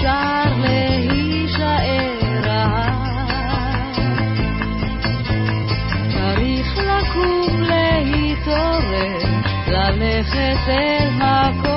אפשר להישאר רעב. צריך לקום להתעורר, ללכת אל מקום